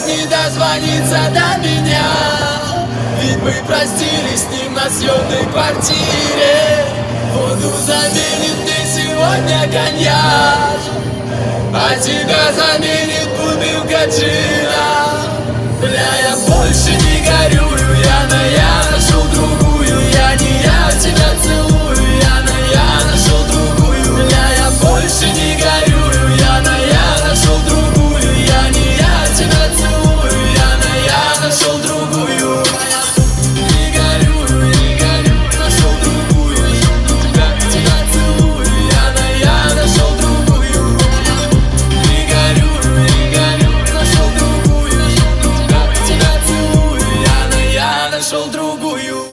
не дозвониться до меня. Ведь мы простились с ним на съемной квартире. Воду заменит мне сегодня коньяк, а тебя заменит бутылка джина. Бля, я больше не